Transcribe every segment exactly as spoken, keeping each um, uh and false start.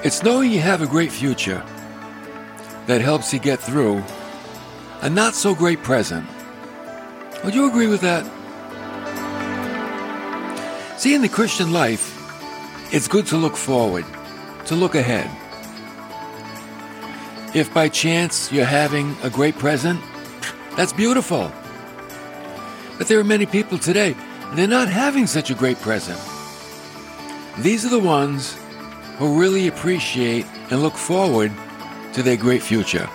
It's knowing you have a great future that helps you get through a not-so-great present. Would you agree with that? See, in the Christian life, it's good to look forward, to look ahead. If by chance you're having a great present, that's beautiful. But there are many people today, they're not having such a great present. These are the ones who really appreciate and look forward to their great future.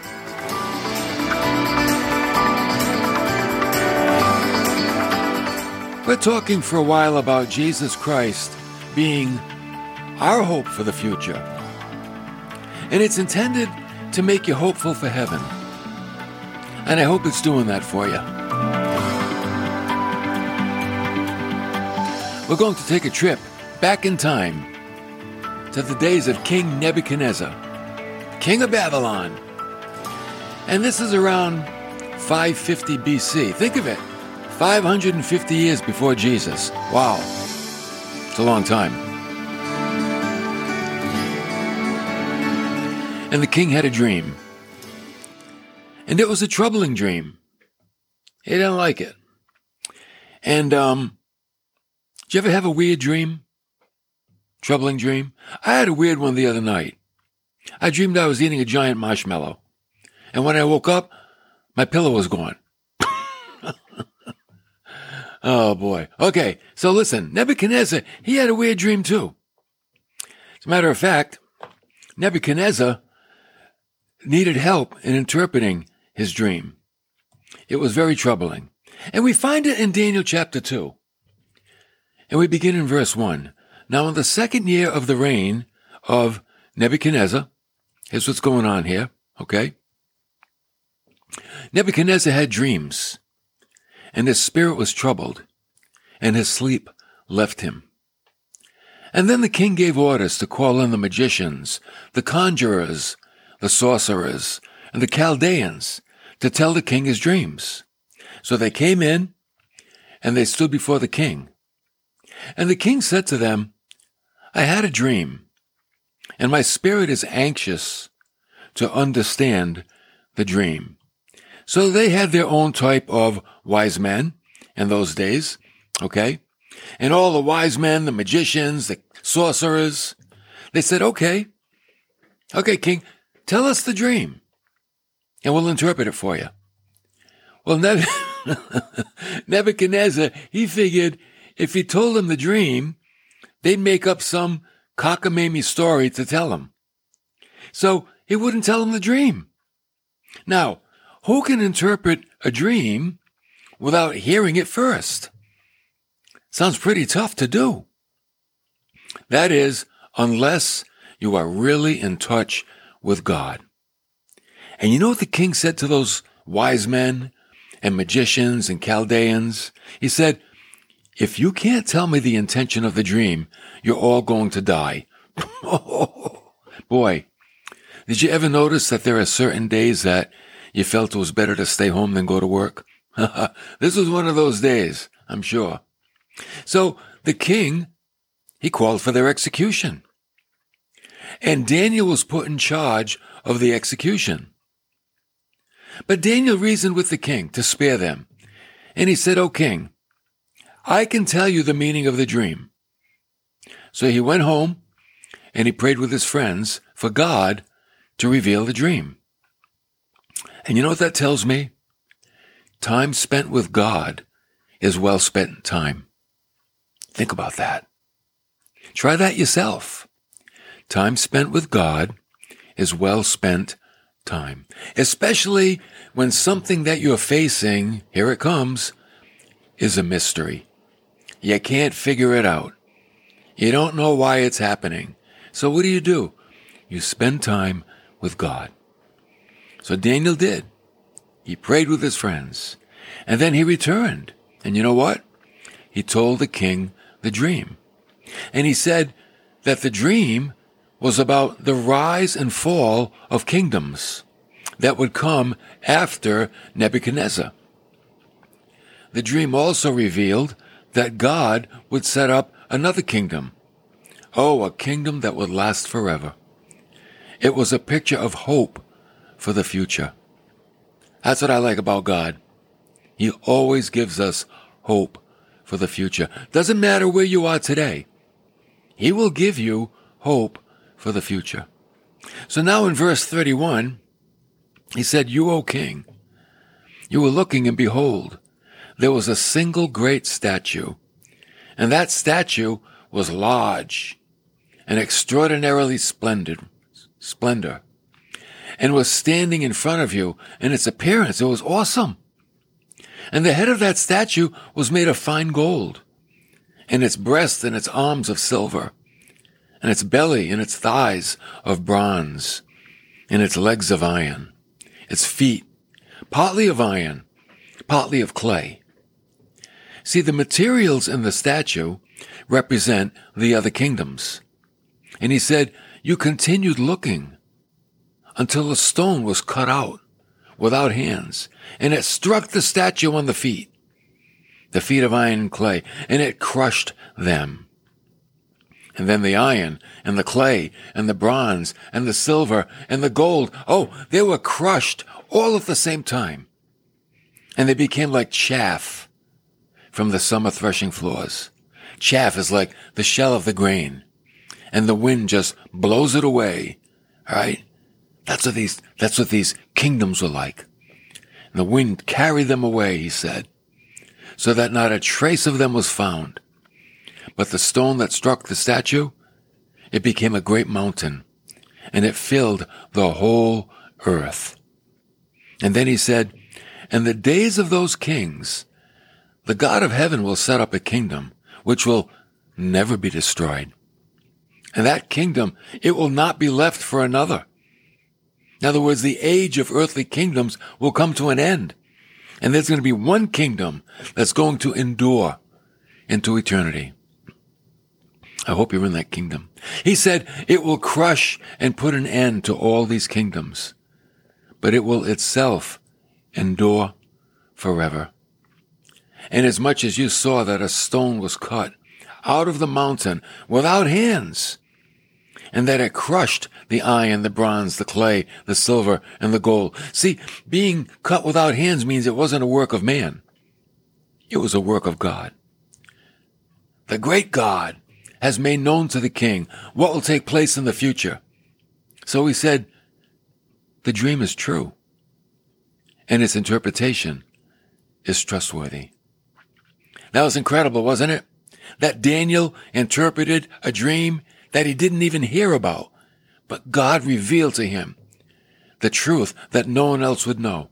We're talking for a while about Jesus Christ being our hope for the future. And it's intended to make you hopeful for heaven. And I hope it's doing that for you. We're going to take a trip back in time to the days of King Nebuchadnezzar, king of Babylon. And this is around five fifty B C. Think of it, five hundred fifty years before Jesus. Wow, it's a long time. And the king had a dream. And it was a troubling dream. He didn't like it. And, um, did you ever have a weird dream? Troubling dream? I had a weird one the other night. I dreamed I was eating a giant marshmallow. And when I woke up, my pillow was gone. Oh, boy. Okay, so listen, Nebuchadnezzar, he had a weird dream too. As a matter of fact, Nebuchadnezzar needed help in interpreting his dream. It was very troubling. And we find it in Daniel chapter two. And we begin in verse one. Now, in the second year of the reign of Nebuchadnezzar, here's what's going on here, okay? Nebuchadnezzar had dreams, and his spirit was troubled, and his sleep left him. And then the king gave orders to call in the magicians, the conjurers, the sorcerers, and the Chaldeans to tell the king his dreams. So they came in, and they stood before the king. And the king said to them, I had a dream, and my spirit is anxious to understand the dream. So they had their own type of wise men in those days, okay? And all the wise men, the magicians, the sorcerers, they said, okay, okay, king, tell us the dream, and we'll interpret it for you. Well, Neb- Nebuchadnezzar, he figured if he told them the dream, they'd make up some cockamamie story to tell him. So he wouldn't tell him the dream. Now, who can interpret a dream without hearing it first? Sounds pretty tough to do. That is, unless you are really in touch with God. And you know what the king said to those wise men and magicians and Chaldeans? He said, if you can't tell me the intention of the dream, you're all going to die. Boy, did you ever notice that there are certain days that you felt it was better to stay home than go to work? This was one of those days, I'm sure. So the king, he called for their execution. And Daniel was put in charge of the execution. But Daniel reasoned with the king to spare them. And he said, O king, I can tell you the meaning of the dream. So he went home and he prayed with his friends for God to reveal the dream. And you know what that tells me? Time spent with God is well spent time. Think about that. Try that yourself. Time spent with God is well spent time. Especially when something that you're facing, here it comes, is a mystery. You can't figure it out. You don't know why it's happening. So what do you do? You spend time with God. So Daniel did. He prayed with his friends. And then he returned. And you know what? He told the king the dream. And he said that the dream was about the rise and fall of kingdoms that would come after Nebuchadnezzar. The dream also revealed that God would set up another kingdom. Oh, a kingdom that would last forever. It was a picture of hope for the future. That's what I like about God. He always gives us hope for the future. Doesn't matter where you are today. He will give you hope for the future. So now in verse thirty-one, he said, "You, O king, you were looking, and behold, there was a single great statue, and that statue was large and extraordinarily splendid, splendor, and was standing in front of you, and its appearance, it was awesome. And the head of that statue was made of fine gold, and its breast and its arms of silver, and its belly and its thighs of bronze, and its legs of iron, its feet partly of iron, partly of clay." See, the materials in the statue represent the other kingdoms. And he said, "You continued looking until a stone was cut out without hands, and it struck the statue on the feet, the feet of iron and clay, and it crushed them. And then the iron and the clay and the bronze and the silver and the gold, oh, they were crushed all at the same time. And they became like chaff from the summer threshing floors. Chaff is like the shell of the grain, and the wind just blows it away, all right? That's what these, that's what these kingdoms were like. And the wind carried them away, he said, so that not a trace of them was found. But the stone that struck the statue, it became a great mountain, and it filled the whole earth." And then he said, "In the days of those kings, the God of heaven will set up a kingdom which will never be destroyed. And that kingdom, it will not be left for another." In other words, the age of earthly kingdoms will come to an end. And there's going to be one kingdom that's going to endure into eternity. I hope you're in that kingdom. He said, "It will crush and put an end to all these kingdoms, but it will itself endure forever. And as much as you saw that a stone was cut out of the mountain without hands, and that it crushed the iron, the bronze, the clay, the silver, and the gold." See, being cut without hands means it wasn't a work of man. It was a work of God. The great God has made known to the king what will take place in the future. So he said, the dream is true, and its interpretation is trustworthy. That was incredible, wasn't it? That Daniel interpreted a dream that he didn't even hear about, but God revealed to him the truth that no one else would know.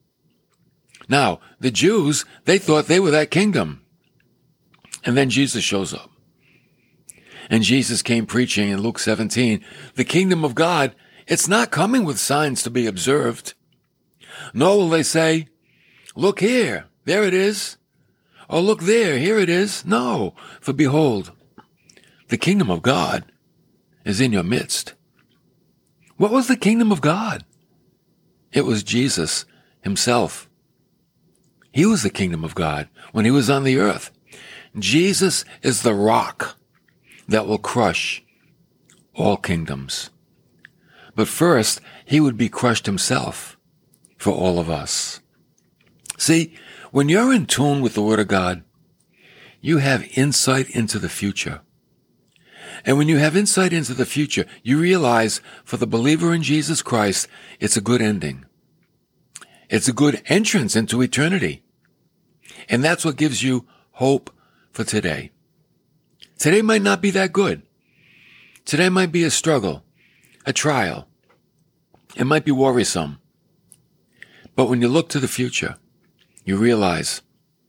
Now, the Jews, they thought they were that kingdom. And then Jesus shows up. And Jesus came preaching in Luke seventeen, the kingdom of God, it's not coming with signs to be observed. Nor will they say, "Look here, there it is." Or "Look there, here it is." No, for behold, the kingdom of God is in your midst. What was the kingdom of God? It was Jesus himself. He was the kingdom of God when he was on the earth. Jesus is the rock that will crush all kingdoms. But first, he would be crushed himself for all of us. See, when you're in tune with the Word of God, you have insight into the future. And when you have insight into the future, you realize for the believer in Jesus Christ, it's a good ending. It's a good entrance into eternity. And that's what gives you hope for today. Today might not be that good. Today might be a struggle, a trial. It might be worrisome. But when you look to the future, you realize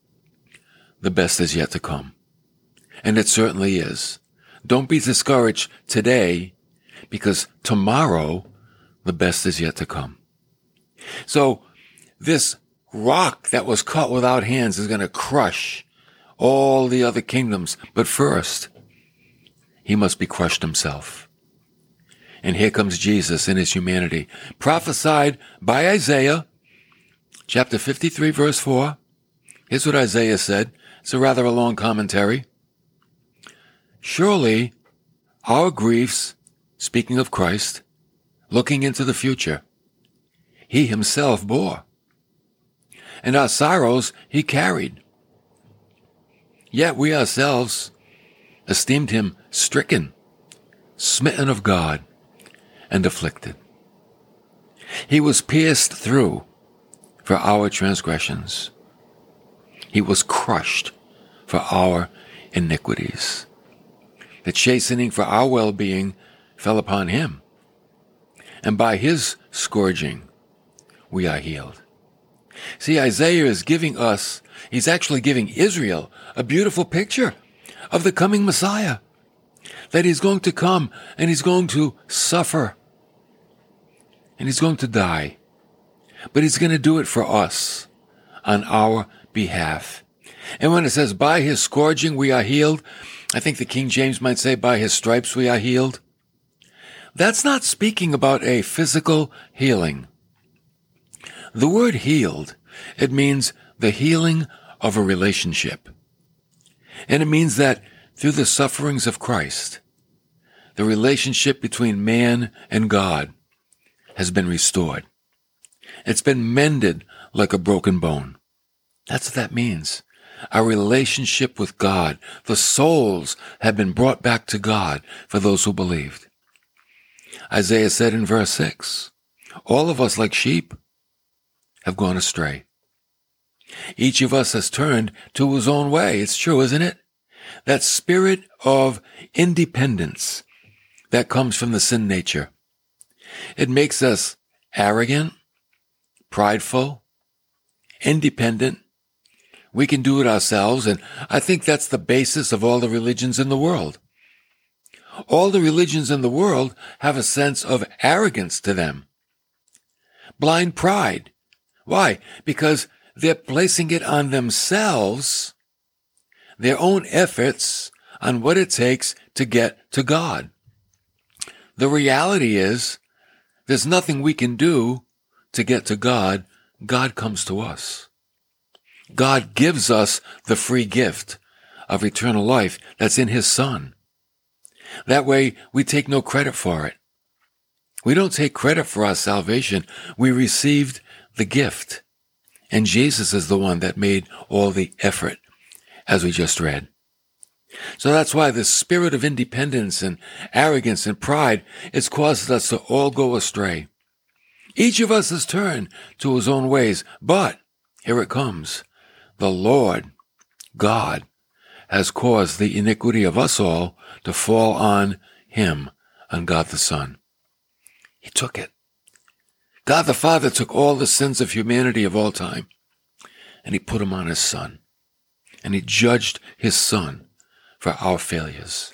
the best is yet to come. And it certainly is. Don't be discouraged today, because tomorrow the best is yet to come. So this rock that was cut without hands is going to crush all the other kingdoms. But first, he must be crushed himself. And here comes Jesus in his humanity, prophesied by Isaiah, chapter fifty-three, verse four. Here's what Isaiah said. It's a rather a long commentary. "Surely our griefs," speaking of Christ, looking into the future, he himself bore. And our sorrows he carried. Yet we ourselves esteemed him stricken, smitten of God, and afflicted. He was pierced through for our transgressions. He was crushed for our iniquities. The chastening for our well-being fell upon him, and by his scourging we are healed. See, Isaiah is giving us, he's actually giving Israel a beautiful picture of the coming Messiah, that he's going to come and he's going to suffer and he's going to die, but he's going to do it for us on our behalf. And when it says, by his scourging we are healed, I think the King James might say, by his stripes we are healed. That's not speaking about a physical healing. The word healed, it means the healing of a relationship. And it means that through the sufferings of Christ, the relationship between man and God has been restored. It's been mended like a broken bone. That's what that means. Our relationship with God, the souls have been brought back to God for those who believed. Isaiah said in verse six, all of us like sheep have gone astray. Each of us has turned to his own way. It's true, isn't it? That spirit of independence that comes from the sin nature. It makes us arrogant, prideful, independent. We can do it ourselves, and I think that's the basis of all the religions in the world. All the religions in the world have a sense of arrogance to them. Blind pride. Why? Because they're placing it on themselves, their own efforts, on what it takes to get to God. The reality is, there's nothing we can do to get to God. God comes to us. God gives us the free gift of eternal life that's in his Son. That way, we take no credit for it. We don't take credit for our salvation. We received the gift. And Jesus is the one that made all the effort, as we just read. So that's why the spirit of independence and arrogance and pride has caused us to all go astray. Each of us has turned to his own ways, but here it comes. The Lord, God, has caused the iniquity of us all to fall on him, on God the Son. He took it. God the Father took all the sins of humanity of all time, and he put them on his Son. And he judged his Son for our failures.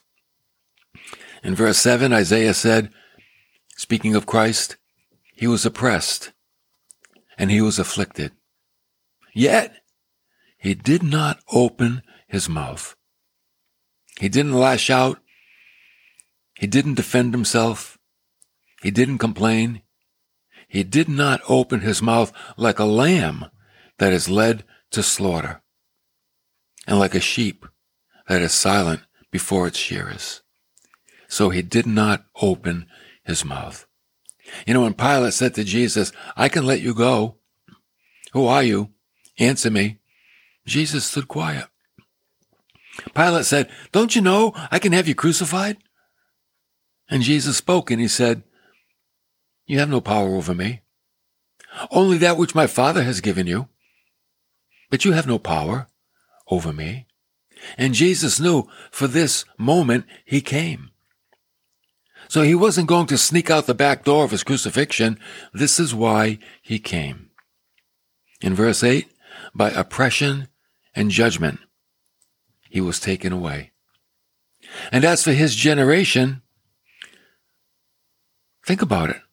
In verse seven, Isaiah said, speaking of Christ, he was oppressed and he was afflicted. Yet he did not open his mouth. He didn't lash out. He didn't defend himself. He didn't complain. He did not open his mouth like a lamb that is led to slaughter, and like a sheep that is silent before its shearers. So he did not open his mouth. You know, when Pilate said to Jesus, I can let you go. Who are you? Answer me. Jesus stood quiet. Pilate said, don't you know I can have you crucified? And Jesus spoke and he said, you have no power over me. Only that which my Father has given you. But you have no power over me. And Jesus knew for this moment he came. So he wasn't going to sneak out the back door of his crucifixion. This is why he came. In verse eight, by oppression and judgment, he was taken away. And as for his generation, think about it.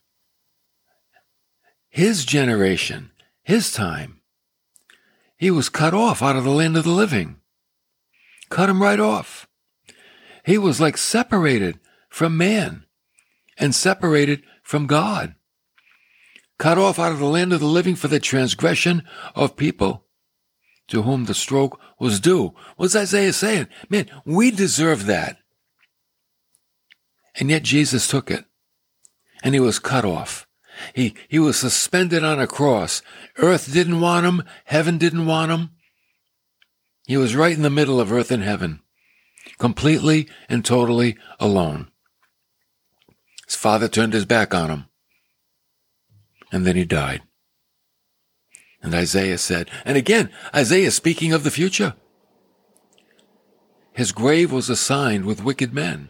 His generation, his time, he was cut off out of the land of the living. Cut him right off. He was like separated from man and separated from God. Cut off out of the land of the living for the transgression of people to whom the stroke was due. What's Isaiah saying? Man, we deserve that. And yet Jesus took it. and he was cut off. He, he was suspended on a cross. Earth didn't want him. Heaven didn't want him. He was right in the middle of earth and heaven, completely and totally alone. His father turned his back on him, and then he died. And Isaiah said, and again, Isaiah speaking of the future, his grave was assigned with wicked men,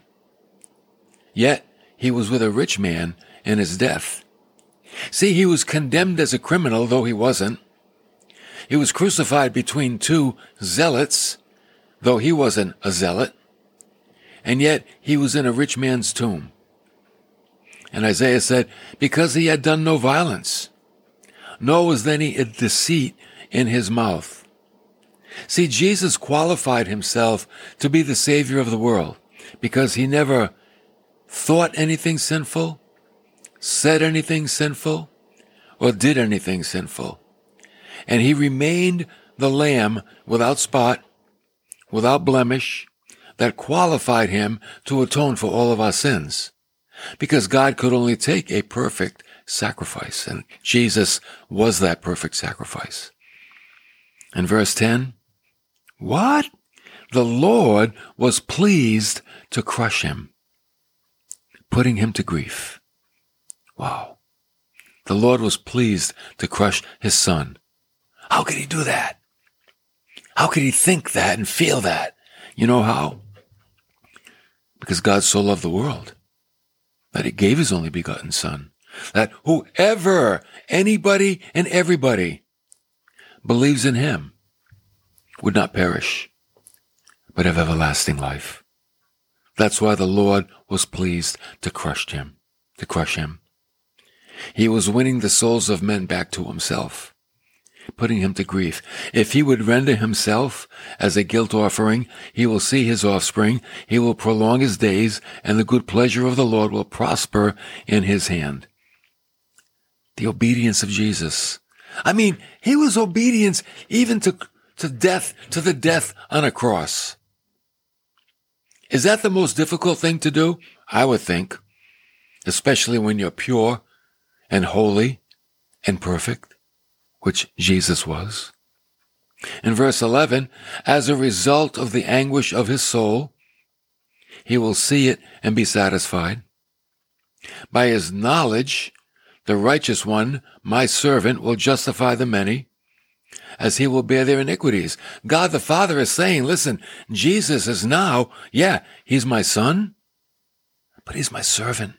yet he was with a rich man in his death. See, he was condemned as a criminal, though he wasn't. He was crucified between two zealots, though he wasn't a zealot. And yet he was in a rich man's tomb. And Isaiah said, because he had done no violence, nor was any deceit in his mouth. See, Jesus qualified himself to be the Savior of the world because he never thought anything sinful, said anything sinful, or did anything sinful. And he remained the Lamb without spot, without blemish, that qualified him to atone for all of our sins. Because God could only take a perfect sacrifice, and Jesus was that perfect sacrifice. In verse ten, what? The Lord was pleased to crush him, putting him to grief. Wow. The Lord was pleased to crush his son. How could he do that? How could he think that and feel that? You know how? Because God so loved the world that he gave his only begotten son, that whoever, anybody and everybody believes in him would not perish, but have everlasting life. That's why the Lord was pleased to crush him, to crush him. He was winning the souls of men back to himself, putting him to grief. If he would render himself as a guilt offering, he will see his offspring, he will prolong his days, and the good pleasure of the Lord will prosper in his hand. The obedience of Jesus. I mean, he was obedient even to, to death, to the death on a cross. Is that the most difficult thing to do? I would think, especially when you're pure and holy and perfect, which Jesus was. In verse eleven, as a result of the anguish of his soul, he will see it and be satisfied. By his knowledge, the righteous one, my servant, will justify the many, as he will bear their iniquities. God the Father is saying, listen, Jesus is now, yeah, he's my son, but he's my servant.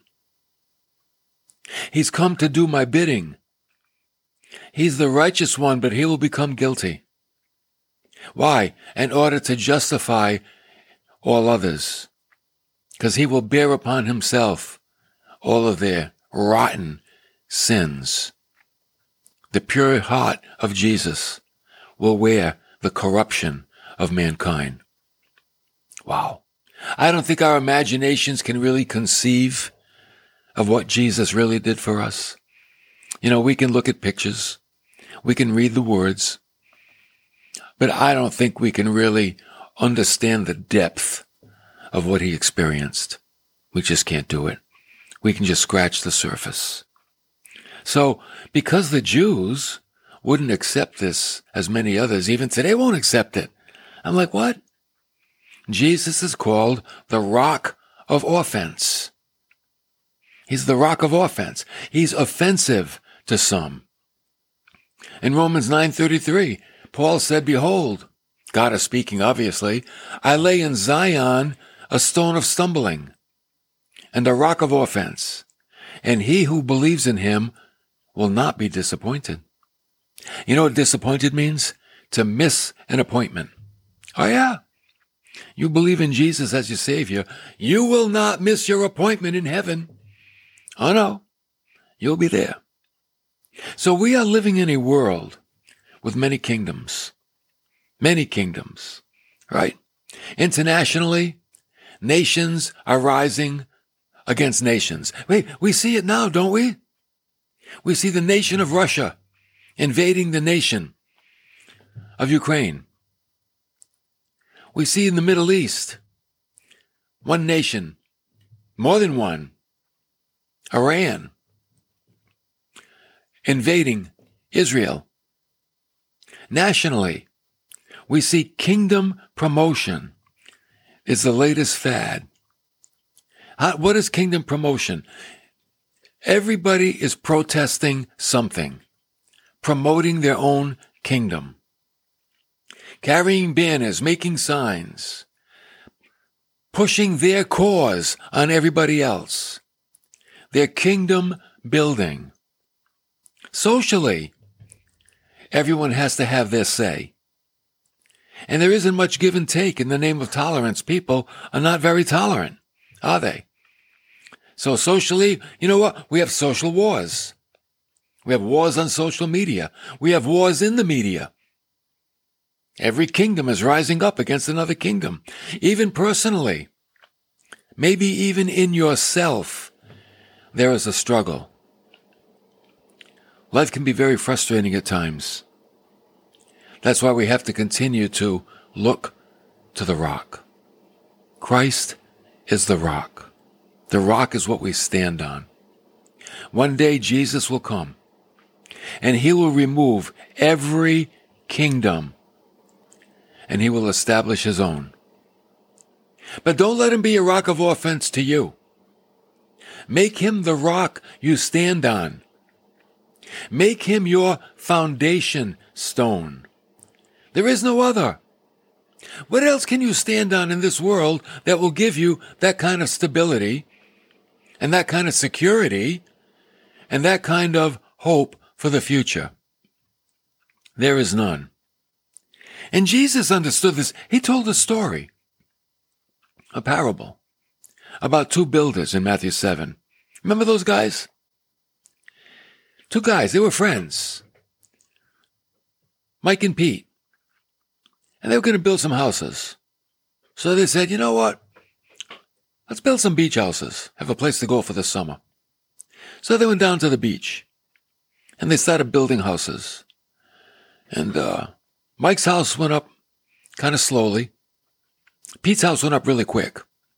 He's come to do my bidding. He's the righteous one, but he will become guilty. Why? In order to justify all others. Because he will bear upon himself all of their rotten sins. The pure heart of Jesus will wear the corruption of mankind. Wow. I don't think our imaginations can really conceive of what Jesus really did for us. You know, we can look at pictures, we can read the words, but I don't think we can really understand the depth of what he experienced. We just can't do it. We can just scratch the surface. So, because the Jews wouldn't accept this, as many others even today won't accept it, I'm like, what? Jesus is called the rock of offense. He's the rock of offense. He's offensive to some. In Romans nine thirty-three, Paul said, behold, God is speaking, obviously, I lay in Zion a stone of stumbling and a rock of offense, and he who believes in him will not be disappointed. You know what disappointed means? To miss an appointment. Oh yeah. You believe in Jesus as your Savior, you will not miss your appointment in heaven. Oh no, you'll be there. So we are living in a world with many kingdoms, many kingdoms, right? Internationally, nations are rising against nations. Wait, we see it now, don't we? We see the nation of Russia invading the nation of Ukraine. We see in the Middle East, one nation, more than one, Iran invading Israel. Nationally, we see kingdom promotion is the latest fad. How, what is kingdom promotion? Everybody is protesting something, promoting their own kingdom, carrying banners, making signs, pushing their cause on everybody else, their kingdom building. Socially, everyone has to have their say. And there isn't much give and take in the name of tolerance. People are not very tolerant, are they? So socially, you know what? We have social wars. We have wars on social media. We have wars in the media. Every kingdom is rising up against another kingdom. Even personally, maybe even in yourself, there is a struggle. Life can be very frustrating at times. That's why we have to continue to look to the rock. Christ is the rock. The rock is what we stand on. One day Jesus will come, and he will remove every kingdom, and he will establish his own. But don't let him be a rock of offense to you. Make him the rock you stand on. Make him your foundation stone. There is no other. What else can you stand on in this world that will give you that kind of stability and that kind of security and that kind of hope for the future? There is none. And Jesus understood this. He told a story, a parable, about two builders in Matthew seven. Remember those guys? Two guys, they were friends, Mike and Pete. And they were going to build some houses. So they said, you know what? Let's build some beach houses, have a place to go for the summer. So they went down to the beach, and they started building houses. And uh, Mike's house went up kind of slowly. Pete's house went up really quick.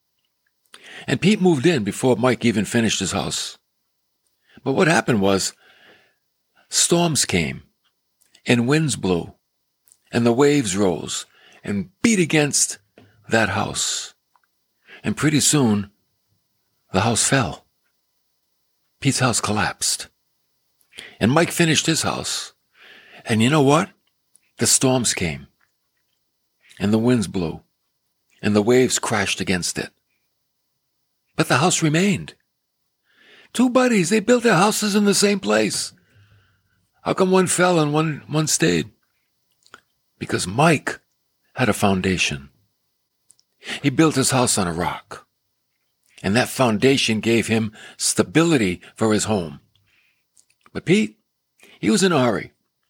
And Pete moved in before Mike even finished his house. But what happened was, storms came, and winds blew, and the waves rose and beat against that house. And pretty soon, the house fell. Pete's house collapsed. And Mike finished his house. And you know what? The storms came. And the winds blew. And the waves crashed against it. But the house remained. Two buddies, they built their houses in the same place. How come one fell and one, one stayed? Because Mike had a foundation. He built his house on a rock. And that foundation gave him stability for his home. But Pete, he was in a hurry.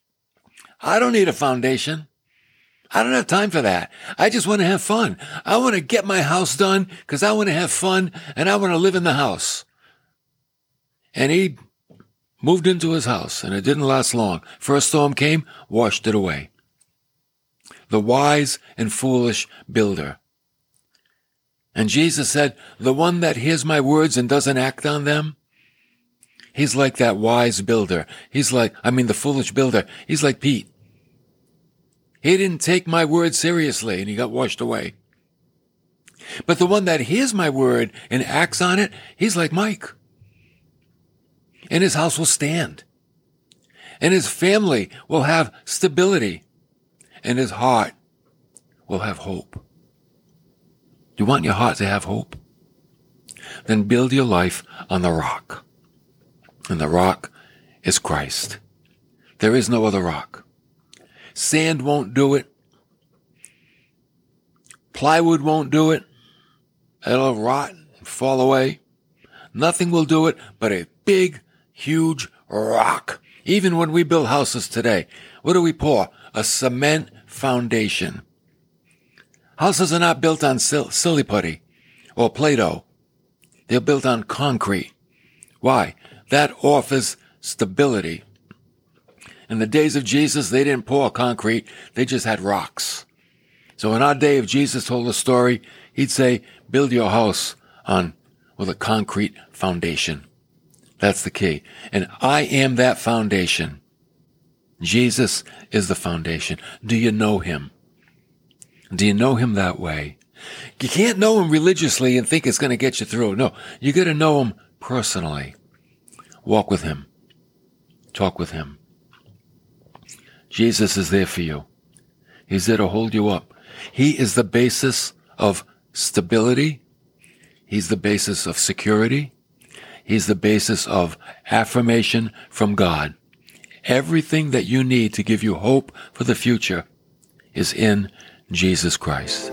I don't need a foundation. I don't have time for that. I just want to have fun. I want to get my house done because I want to have fun and I want to live in the house. And he moved into his house, and it didn't last long. First storm came, washed it away. The wise and foolish builder. And Jesus said, the one that hears my words and doesn't act on them, he's like that wise builder. He's like, I mean, the foolish builder. He's like Pete. He didn't take my word seriously, and he got washed away. But the one that hears my word and acts on it, he's like Mike. And his house will stand. And his family will have stability. And his heart will have hope. You want your heart to have hope? Then build your life on the rock. And the rock is Christ. There is no other rock. Sand won't do it. Plywood won't do it. It'll rot and fall away. Nothing will do it but a big, huge rock. Even when we build houses today, what do we pour? A cement foundation. Houses are not built on sil- silly putty or Play-Doh. They're built on concrete. Why? That offers stability. In the days of Jesus, they didn't pour concrete. They just had rocks. So in our day, if Jesus told a story, he'd say, build your house on with a concrete foundation. That's the key. And I am that foundation. Jesus is the foundation. Do you know him? Do you know him that way? You can't know him religiously and think it's going to get you through. No, you got to know him personally. Walk with him. Talk with him. Jesus is there for you. He's there to hold you up. He is the basis of stability. He's the basis of security. He's the basis of affirmation from God. Everything that you need to give you hope for the future is in Jesus Christ.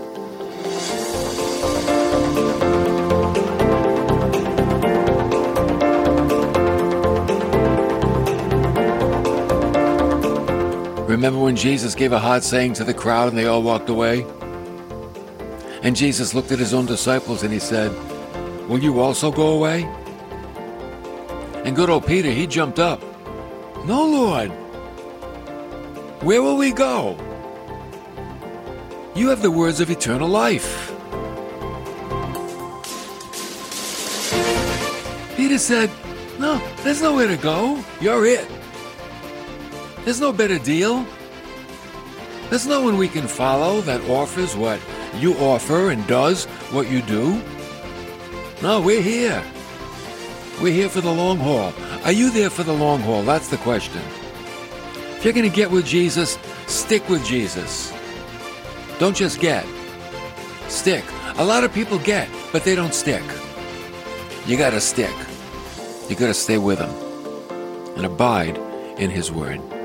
Remember when Jesus gave a hard saying to the crowd and they all walked away? And Jesus looked at his own disciples and he said, "Will you also go away?" And good old Peter, he jumped up. "No, Lord. Where will we go? You have the words of eternal life." Peter said, "No, there's nowhere to go. You're it. There's no better deal. There's no one we can follow that offers what you offer and does what you do. No, we're here. We're here for the long haul." Are you there for the long haul? That's the question. If you're going to get with Jesus, stick with Jesus. Don't just get. Stick. A lot of people get, but they don't stick. You got to stick. You got to stay with him and abide in his word.